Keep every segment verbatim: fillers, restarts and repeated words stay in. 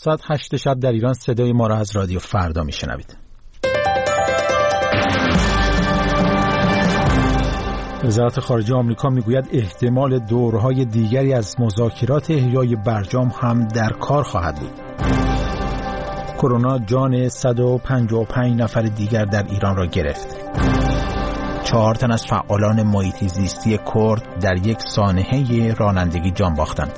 ساعت هشت شب در ایران صدای ما را از رادیو فردا میشنوید. وزارت خارجه آمریکا میگوید احتمال دورهای دیگری از مذاکرات احیای برجام هم در کار خواهد بود. کرونا جان صد و پنجاه و پنج نفر دیگر در ایران را گرفت. چهار تن از فعالان محیط زیستی کرد در یک سانحه رانندگی جان باختند.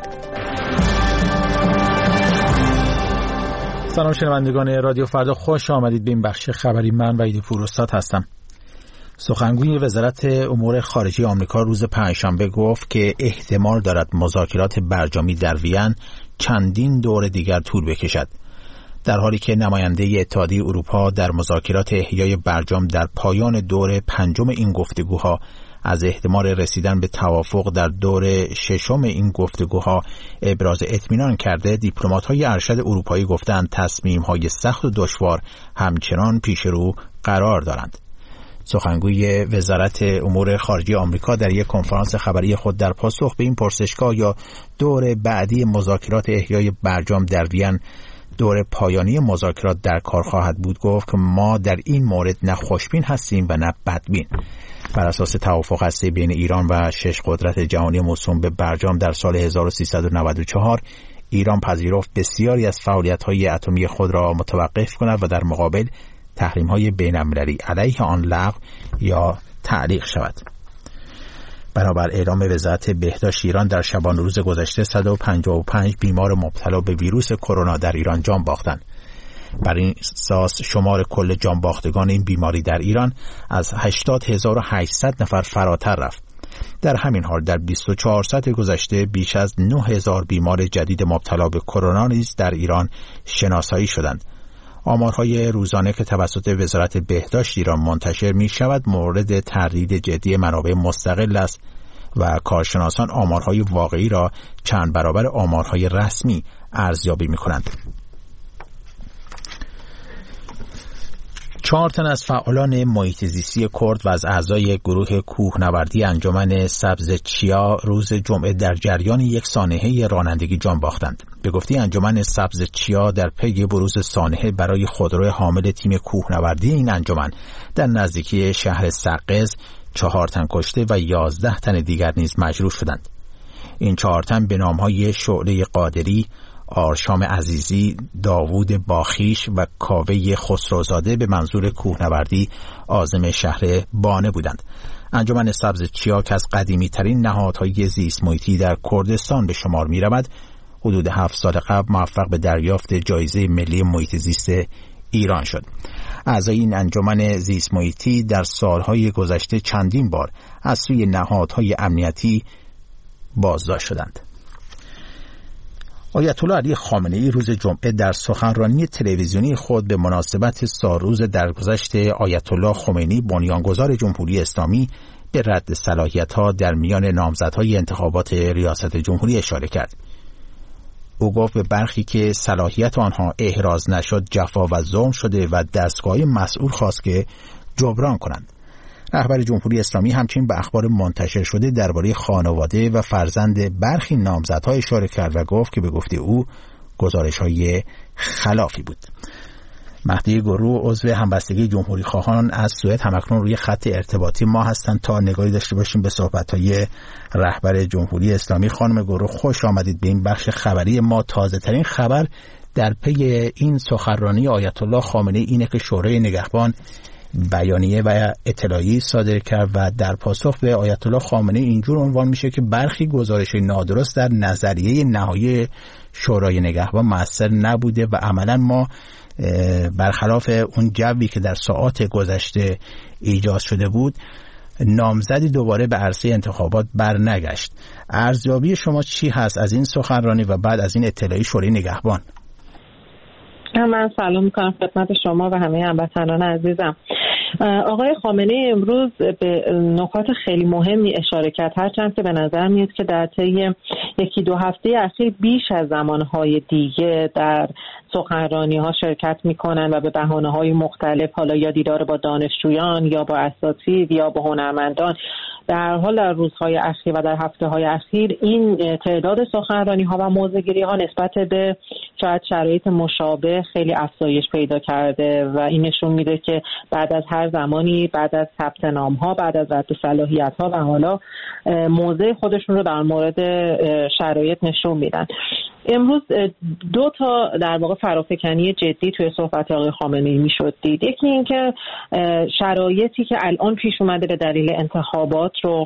سلام شنوندگان رادیو فردا، خوش آمدید به این بخش خبری. من وحید پوراستاد هستم. سخنگوی وزارت امور خارجه آمریکا روز پنجشنبه گفت که احتمال دارد مذاکرات برجامی در وین چندین دور دیگر طول بکشد، در حالی که نماینده اتحادیه اروپا در مذاکرات احیای برجام در پایان دور پنجم این گفتگوها از احتمال رسیدن به توافق در دور ششم این گفتگوها ابراز اطمینان کرده. دیپلمات‌های ارشد اروپایی گفتند تصمیم‌های سخت و دشوار همچنان پیش رو قرار دارند. سخنگوی وزارت امور خارجه آمریکا در یک کنفرانس خبری خود در پاسخ به این پرسشگاه یا دور بعدی مذاکرات احیای برجام در وین دور پایانی مذاکرات در کار خواهد بود گفت که ما در این مورد نه خوشبین هستیم و نه بدبین. بر اساس توافق هسته بین ایران و شش قدرت جهانی موسوم به برجام در سال هزار و سیصد و نود و چهار ایران پذیرفت بسیاری از فعالیت‌های اتمی خود را متوقف کند و در مقابل تحریم‌های بین‌المللی علیه آن لغو یا تعلیق شود. بنابر اعلام وزارت بهداشت ایران در شبانه روز گذشته صد و پنجاه و پنج بیمار مبتلا به ویروس کرونا در ایران جان باختند. بر این اساس شمار کل جان باختگان این بیماری در ایران از هشتاد هزار و هشتصد نفر فراتر رفت. در همین حال در بیست و چهار ساعت گذشته بیش از نه هزار بیمار جدید مبتلا به کرونا نیز در ایران شناسایی شدند. آمارهای روزانه که توسط وزارت بهداشت ایران منتشر می شود مورد تردید جدی منابع مستقل است و کارشناسان آمارهای واقعی را چند برابر آمارهای رسمی ارزیابی می کنند. چهار تن از فعالان محیط زیستی کرد و از اعضای گروه کوهنوردی انجمن سبز چیا روز جمعه در جریان یک سانحه رانندگی جان باختند. به گفته انجمن سبز چیا در پی بروز سانحه برای خودرو حامل تیم کوهنوردی این انجمن در نزدیکی شهر سقز چهار تن کشته و یازده تن دیگر نیز مجروح شدند. این چهار تن به نام‌های شعله قادری، آرشام عزیزی، داوود باخیش و کاوه خسروزاده به منظور کوهنوردی عازم شهر بانه بودند. انجمن سبز چیا که از قدیمی ترین نهادهای زیست محیطی در کردستان به شمار می رود، حدود هفت سال قبل موفق به دریافت جایزه ملی محیط زیست ایران شد. اعضای این انجمن زیست محیطی در سالهای گذشته چندین بار از سوی نهادهای امنیتی بازداشت شدند. آیت الله علی خامنه‌ای روز جمعه در سخنرانی تلویزیونی خود به مناسبت سالروز درگذشت آیت الله خمینی بنیانگذار جمهوری اسلامی به رد صلاحیت‌ها در میان نامزدهای انتخابات ریاست جمهوری اشاره کرد. او گفت به برخی که صلاحیت آنها احراز نشد جفا و ظلم شده و دستگاه مسئول خواست که جبران کنند. رهبر جمهوری اسلامی همچنین به اخبار منتشر شده درباره خانواده و فرزند برخی نامزدها اشاره کرد و گفت که به گفته او گزارش‌های خلافی بود. مهدی گروه عضو همبستگی جمهوری خواهان از سوئد همکنون روی خط ارتباطی ما هستند تا نگاهی داشته باشیم به صحبت‌های رهبر جمهوری اسلامی. خانم گروه خوش آمدید به این بخش خبری ما. تازه ترین خبر در پی این سخنرانی آیت الله خامنه‌ای اینه که شورای نگهبان بیانیه و اطلاعی صادر کرد و در پاسخ به آیت الله خامنه‌ای اینجور عنوان میشه که برخی گزارش نادرست در نظریه نهایی شورای نگهبان مؤثر نبوده و عملا ما برخلاف اون جوی که در ساعات گذشته ایجاد شده بود نامزدی دوباره به عرصه انتخابات بر نگشت. ارزیابی شما چی هست از این سخنرانی و بعد از این اطلاعی شورای نگهبان؟ من سلام میکنم خدمت شما و همه هموطنان عزیزم. آقای خامنه‌ای امروز به نکات خیلی مهمی اشاره کرد، هرچند که به نظر میاد که در طی یکی دو هفته اخیر بیش از زمانهای دیگه در سخنرانی‌ها شرکت می‌کنن و به بهانه‌های مختلف، حالا یا دیدار با دانشجویان یا با اساتید یا با هنرمندان، در هر حال در روزهای اخیر و در هفته‌های اخیر این تعداد سخنرانی‌ها و موضع‌گیری‌ها نسبت به شاید شرایط مشابه خیلی افزایش پیدا کرده و این نشون میده که بعد از هر زمانی، بعد از ثبت نام‌ها، بعد از رد صلاحیت‌ها و حالا موضع خودشون رو در مورد شرایط نشون میدن. امروز دو تا در واقع فرافکنی جدی توی صحبت آقای خامنه‌ای میشد دید. یکی این که شرایطی که الان پیش اومده به دلیل انتخابات رو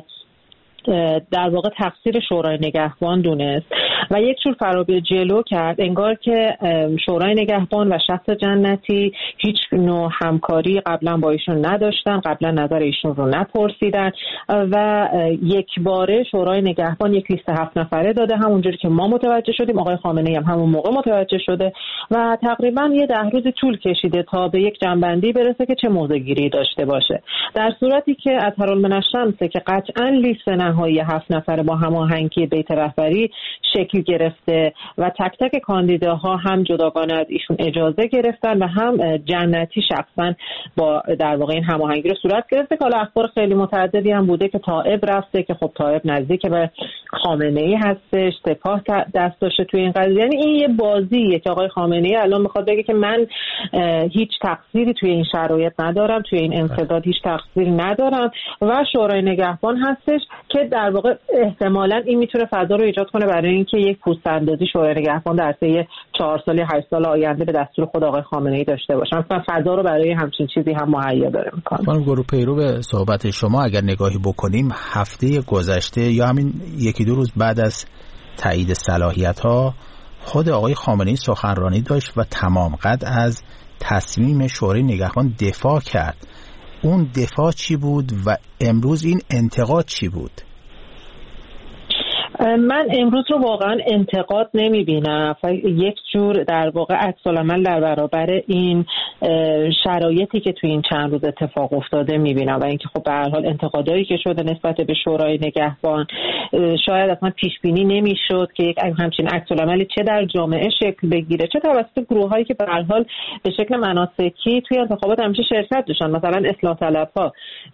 در واقع تقصیر شورای نگهبان دونست و یک جور فرابه جلو کرد، انگار که شورای نگهبان و شخص جنتی هیچ نوع همکاری قبلا با ایشون نداشتن، قبلا نظر ایشون رو نپرسیدن و یک باره شورای نگهبان یک لیست هفت نفره داده، همونجوری که ما متوجه شدیم، آقای خامنه‌ای هم همون موقع متوجه شده و تقریبا یه ده روز طول کشیده تا به یک جنبندی برسه که چه موضع‌گیری داشته باشه، در صورتی که اطهرالمن‌الشمسه که قطعاً لیست نهایی هفت نفره با هماهنگی بیت رهبری شکل گرفته و تک تک کاندیداها هم جداگانه از ایشون اجازه گرفتن و هم جنتی شخصا با در واقع این هماهنگی رو صورت گرفته که حالا اخبار خیلی متعددی هم بوده که طائب رفته که خب طائب نزدیک به خامنه‌ای هستش، سپاه دست داشته توی این قضیه. یعنی این یه بازیه که آقای خامنه‌ای الان میخواد بگه که من هیچ تقصیری توی این شرایط ندارم، توی این انسداد هیچ تقصیری ندارم و شورای نگهبان هستش که در واقع احتمالاً این میتونه فضا رو ایجاد کنه برای اینکه یک پوست‌اندازی شورای نگهبان در طی چهار سال یا هشت سال آینده به دستور خود آقای خامنه‌ای داشته باشن و فضا رو برای همچین چیزی هم مهیا داره میکنه. خانم گروه پیرو به صحبت شما اگر نگاهی بکنیم، هفته گذشته یا همین یکی دو روز بعد از تایید صلاحیت‌ها خود آقای خامنه‌ای سخنرانی داشت و تمام قد از تصمیم شورای نگهبان دفاع کرد. اون دفاع چی بود و امروز این انتقاد چی بود؟ من امروز رو واقعا انتقاد نمیبینم، یک جور در واقع عکس‌العمل در برابر این شرایطی که توی این چند روز اتفاق افتاده میبینم و اینکه خب به هر حال انتقادایی که شده نسبت به شورای نگهبان شاید اصلا پیش بینی نمیشد که یک همچین عکس‌العملی چه در جامعه شکل بگیره، چه توسط گروهایی که به هر حال به شکل مناسکی توی انتخابات همیشه شرکت داشتن، مثلا اصلاح طلب‌ها،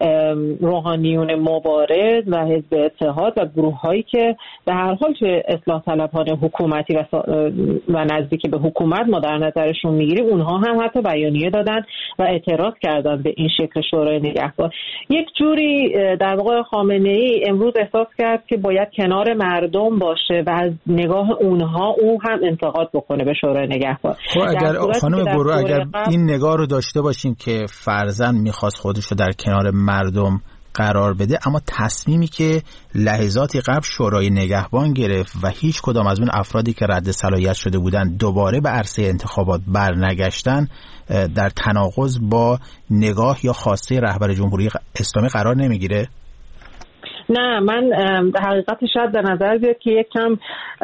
روحانیون مبارز و حزب اتحاد و گروهایی که به هر حال توی اصلاح طلبان حکومتی و, و نزدیک به حکومت ما در نظرشون میگیریم، اونها هم حتی بیانیه دادن و اعتراض کردن به این شکل شورای نگهبان. یک جوری در واقع خامنه‌ای امروز احساس کرد که باید کنار مردم باشه و از نگاه اونها او هم انتقاد بکنه به شورای نگهبان. خب اگر خانم گروه اگر این نگاه رو داشته باشین که فرضاً میخواست خودش رو در کنار مردم قرار بده، اما تصمیمی که لحظاتی قبل شورای نگهبان گرفت و هیچ کدام از اون افرادی که رد صلاحیت شده بودن دوباره به عرصه انتخابات برنگشتن، در تناقض با نگاه یا خواسته رهبر جمهوری اسلامی قرار نمیگیره؟ نه، من حقیقتش شاید به نظر بیاد که یک کم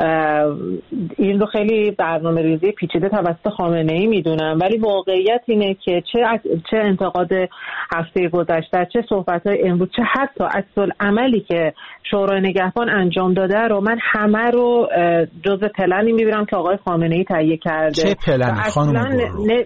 این رو خیلی برنامه ریزی پیچیده توسط خامنه‌ای میدونم، ولی واقعیت اینه که چه چه انتقاد هفته گذشته، چه صحبت‌های امروز، چه حتی عکس‌العملی که شورای نگهبان انجام داده رو من همه رو جزء پلنی میبینم که آقای خامنه‌ای تهیه کرده. چه پلنی خانم گروه؟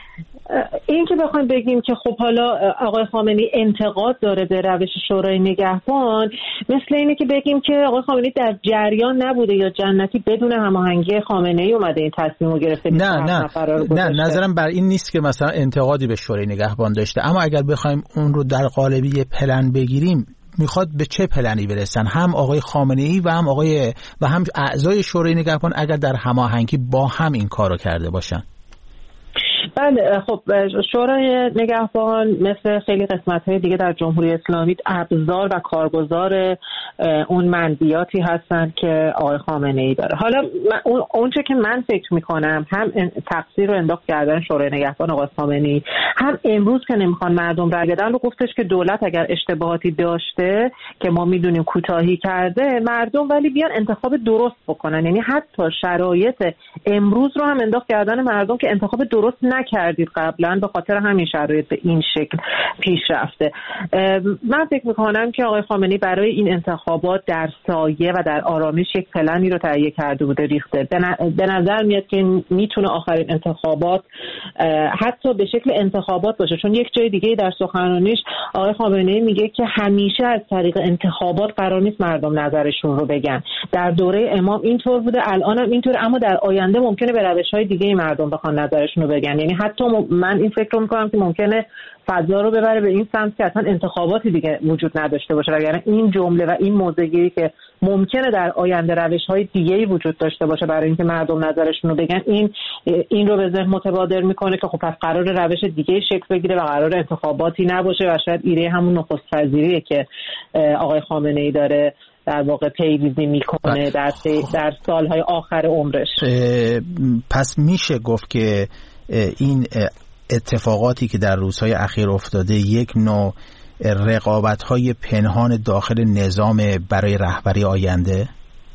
این که بخوایم بگیم که خب حالا آقای خامنه‌ای انتقاد داره به روش شورای نگهبان، مثل اینه که بگیم که آقای خامنه‌ای در جریان نبوده یا جنتی بدون هماهنگی خامنه‌ای اومده این تصمیم رو گرفته. نه نه نه نظرم بر این نیست که مثلا انتقادی به شورای نگهبان داشته، اما اگر بخوایم اون رو در قالب یه پلن بگیریم، میخواد به چه پلنی برسن هم آقای خامنه‌ای و هم آقای و هم اعضای شورای نگهبان اگر در هماهنگی با هم این کارو کرده باشن؟ بله، خب شورای نگهبان مثل خیلی قسمت‌های دیگه در جمهوری اسلامی ابزار و کارگزار اون منبیاتی هستن که آقای خامنه‌ای داره. حالا اون چه که من فکر می‌کنم هم تقصیر رو انداخت کردن شورای نگهبان آقای خامنه‌ای، هم امروز که نمیخوان مردم رای بدن رو گفتش که دولت اگر اشتباهاتی داشته که ما میدونیم کوتاهی کرده، مردم ولی بیان انتخاب درست بکنن. یعنی حتی شرایط امروز رو هم انداخت کردن مردم که انتخاب درست نکنن نکردید قبلا، به خاطر همین شرایط به این شکل پیش رفته. من فکر میکنم که آقای خامنه‌ای برای این انتخابات در سایه و در آرامش یک پلنی رو تهیه کرده بوده ریخته. به نظر میاد که میتونه آخرین انتخابات حتی به شکل انتخابات باشه، چون یک جای دیگه در سخنرانیش آقای خامنه‌ای میگه که همیشه از طریق انتخابات قرار نیست مردم نظرشون رو بگن. در دوره امام اینطور بوده، الان هم اینطور، اما در آینده ممکنه به روش‌های دیگه مردم بخوان نظرشون رو بگن. یعنی حتی من این فکر رو میکنم که ممکنه فضا رو ببره به این سمت که اصلا انتخاباتی دیگه وجود نداشته باشه، وگرنه این جمله و این موضعی که ممکنه در آینده روش‌های دیگه‌ای وجود داشته باشه برای اینکه مردم نظرشون رو بگن، این این رو به ذهن متبادر میکنه که خب پس قرار روش دیگه‌ای شکل بگیره و قرار انتخاباتی نباشه و شاید ایده همون نخست وزیریه که آقای خامنه‌ای داره در واقع پیریزی میکنه در در سالهای آخر عمرش. پس میشه گفت که این اتفاقاتی که در روزهای اخیر افتاده یک نوع رقابت‌های پنهان داخل نظام برای رهبری آینده؟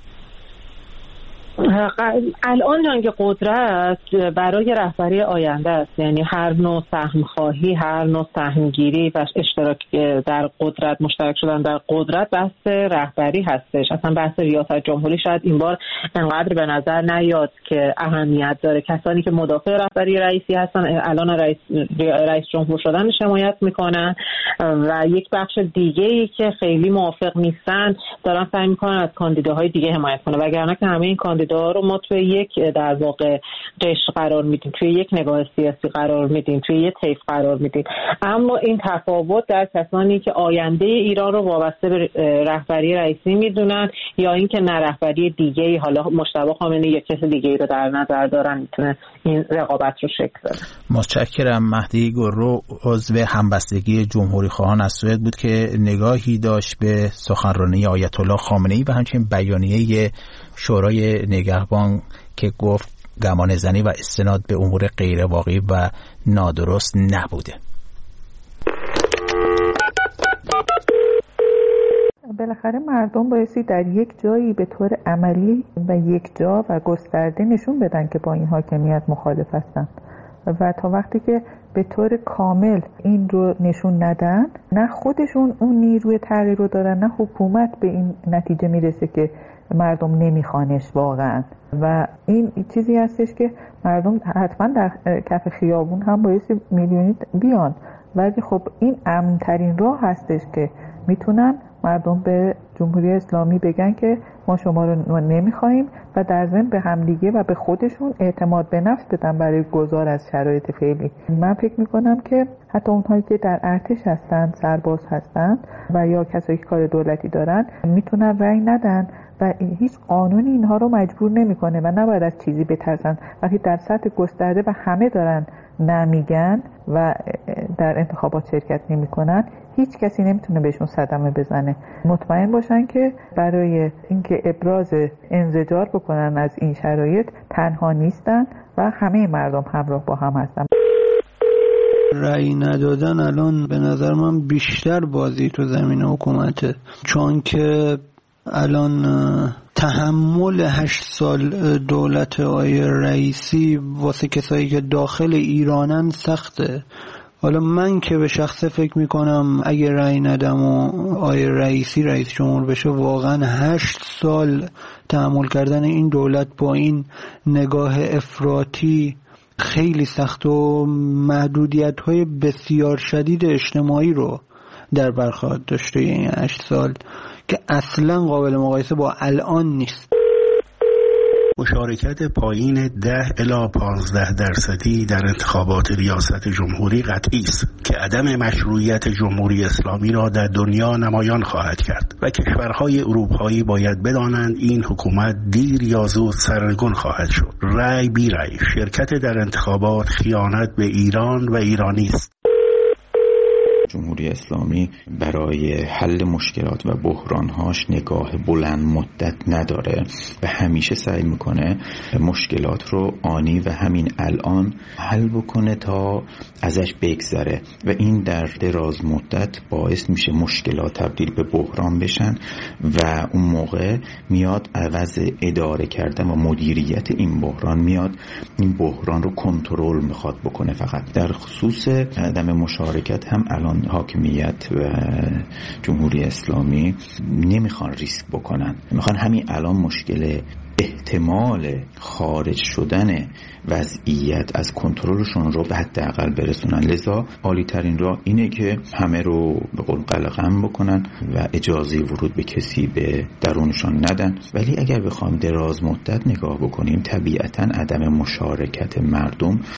الان جنگ قدرت برای رهبری آینده است، یعنی هر نوع سهم خواهی، هر نوع سهمگیری و اشتراک در قدرت، مشترک شدن در قدرت بحث رهبری هستش. اصلا بحث ریاست جمهوری شاید این بار انقدر به نظر نیاد که اهمیت داره. کسانی که مدافع رهبری رئیسی هستن الان رئیس رئیس جمهور شدن حمایت میکنن و یک بخش دیگه‌ای که خیلی موافق نیستن دارن سعی میکنن از کاندیداهای دیگه حمایت کنن، وگرنه که همه این کاندیدا رو ما توی یک در واقع قشر قرار میدیم، توی یک نگاه سیاسی قرار میدیم، توی یک طیف قرار میدیم. اما این تفاوت در کسانی که آینده ایران رو وابسته به رهبری رئیسی میدونن یا اینکه نه رهبری دیگه‌ای، حالا مجتبی خامنه‌ای یا کسی دیگه‌ای رو در نظر دارن، میتونه این رقابت رو شکل بده. متشکرم. مهدی گرو عضو همبستگی جمهوری خواهان از سوئد بود که نگاهی داشت به سخنرانی آیت الله خامنه‌ای و همچنین بیانیه شورای نگهبان که گفت گمان زنی و استناد به امور غیر واقعی و نادرست نبوده. بالاخره مردم بایستی در یک جایی به طور عملی و یک جا و گسترده نشون بدن که با این حاکمیت مخالف هستن و تا وقتی که به طور کامل این رو نشون ندن، نه خودشون اون نیروی تغییر رو دارن، نه حکومت به این نتیجه میرسه که مردم نمیخوانش واقعا. و این چیزی هستش که مردم حتما در کف خیابون هم بایستی میلیونی بیان، ولی خب این امن‌ترین راه هستش که میتونن مردم به جمهوری اسلامی بگن که ما شما رو نمیخوایم و در ضمن به همدیگه و به خودشون اعتماد به نفس بدن برای گذار از شرایط فعلی. من فکر میکنم که حتی اونهایی که در ارتش هستن، سرباز هستن و یا کسایی که کار دولتی دارن میتونن رأی ندن و هیچ قانونی اینها رو مجبور نمیکنه و نباید از چیزی بترسن. وقتی در سطح گسترده و همه دارن نمیگن و در انتخابات شرکت نمیکنن، هیچ کسی نمیتونه بهشون صدمه بزنه. مطمئن باشن که برای اینکه ابراز انزجار بکنن از این شرایط تنها نیستن و همه مردم همراه با هم هستن. رأی ندادن الان به نظر من بیشتر بازی تو زمین حکومته، چون که الان تحمل هشت سال دولت آقای رئیسی واسه کسایی که داخل ایرانن سخته. حالا من که به شخصه فکر میکنم اگه رأی ندم و آقای رئیسی رئیس جمهور بشه، واقعا هشت سال تحمل کردن این دولت با این نگاه افراطی خیلی سخت و محدودیت‌های بسیار شدید اجتماعی رو در بر خواهد داشته این هشت سال که اصلا قابل مقایسه با الان نیست. مشارکت پایین ده الی پانزده درصدی در انتخابات ریاست جمهوری قطعی است که عدم مشروعیت جمهوری اسلامی را در دنیا نمایان خواهد کرد و کشورهای اروپایی باید بدانند این حکومت دیر یا زود سرنگون خواهد شد. رأی بی رأی، شرکت در انتخابات خیانت به ایران و ایرانی است. جمهوری اسلامی برای حل مشکلات و بحرانهاش نگاه بلند مدت نداره و همیشه سعی میکنه مشکلات رو آنی و همین الان حل بکنه تا ازش بگذره و این در دراز مدت باعث میشه مشکلات تبدیل به بحران بشن و اون موقع میاد عوض اداره کردن و مدیریت این بحران میاد این بحران رو کنترل میخواد بکنه. فقط در خصوص عدم مشارکت هم الان حاکمیت و جمهوری اسلامی نمیخوان ریسک بکنن، میخوان همین الان مشکل احتمال خارج شدن وضعیت از کنترلشون رو به حداقل برسونن. لذا عالی ترین راه اینه که همه رو به قول قلقم بکنن و اجازه ورود به کسی به درونشان ندن. ولی اگر بخوام دراز مدت نگاه بکنیم طبیعتاً عدم مشارکت مردم